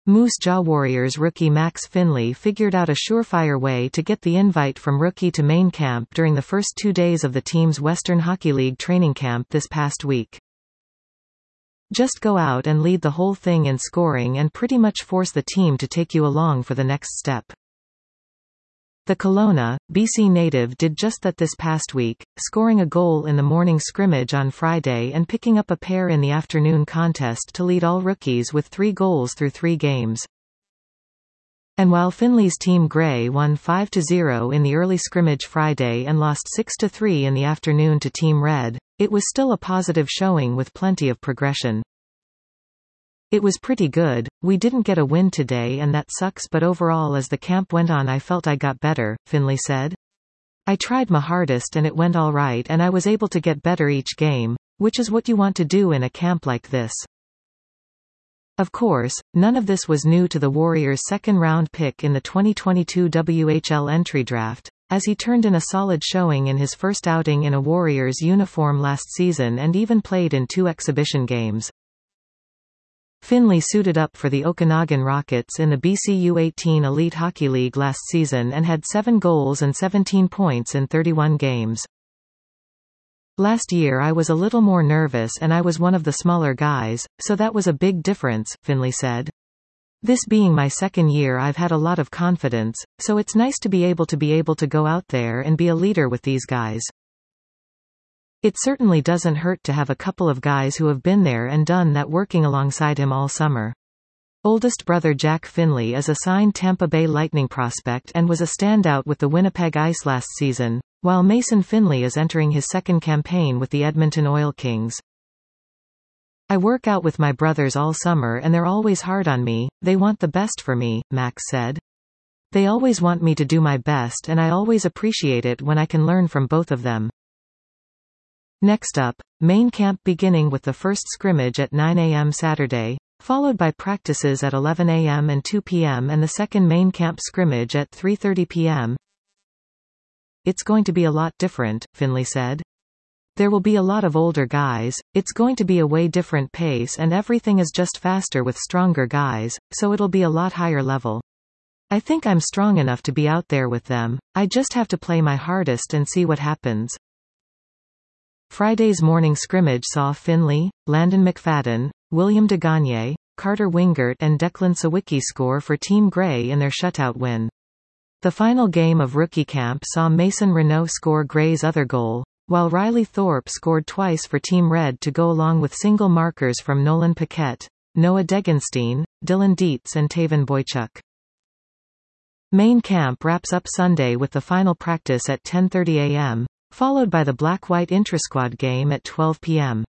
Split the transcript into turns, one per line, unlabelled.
Moose Jaw Warriors rookie Max Finley figured out a surefire way to get the invite from rookie to main camp during the first 2 days of the team's Western Hockey League training camp this past week. Just go out and lead the whole thing in scoring and pretty much force the team to take you along for the next step. The Kelowna, BC native did just that this past week, scoring a goal in the morning scrimmage on Friday and picking up a pair in the afternoon contest to lead all rookies with 3 goals through 3 games. And while Finley's Team Grey won 5-0 in the early scrimmage Friday and lost 6-3 in the afternoon to Team Red, it was still a positive showing with plenty of progression. It was pretty good. We didn't get a win today and that sucks, but overall as the camp went on I felt I got better, Finley said. I tried my hardest and it went all right and I was able to get better each game, which is what you want to do in a camp like this. Of course, none of this was new to the Warriors' second-round pick in the 2022 WHL entry draft, as he turned in a solid showing in his first outing in a Warriors uniform last season and even played in 2 exhibition games. Finley suited up for the Okanagan Rockets in the BC U18 Elite Hockey League last season and had 7 goals and 17 points in 31 games. Last year I was a little more nervous and I was one of the smaller guys, so that was a big difference, Finley said. This being my second year I've had a lot of confidence, so it's nice to be able to go out there and be a leader with these guys. It certainly doesn't hurt to have a couple of guys who have been there and done that working alongside him all summer. Oldest brother Jack Finley is a signed Tampa Bay Lightning prospect and was a standout with the Winnipeg Ice last season, while Mason Finley is entering his second campaign with the Edmonton Oil Kings. I work out with my brothers all summer and they're always hard on me, they want the best for me, Max said. They always want me to do my best and I always appreciate it when I can learn from both of them. Next up, main camp beginning with the first scrimmage at 9 a.m. Saturday, followed by practices at 11 a.m. and 2 p.m. and the second main camp scrimmage at 3:30 p.m. It's going to be a lot different, Finley said. There will be a lot of older guys, it's going to be a way different pace and everything is just faster with stronger guys, so it'll be a lot higher level. I think I'm strong enough to be out there with them, I just have to play my hardest and see what happens. Friday's morning scrimmage saw Finley, Landon McFadden, William DeGagne, Carter Wingert and Declan Sawicki score for Team Grey in their shutout win. The final game of rookie camp saw Mason Renaud score Grey's other goal, while Riley Thorpe scored twice for Team Red to go along with single markers from Nolan Paquette, Noah Degenstein, Dylan Dietz and Taven Boychuk. Main camp wraps up Sunday with the final practice at 10:30 a.m., followed by the Black-White Intrasquad game at 12 p.m.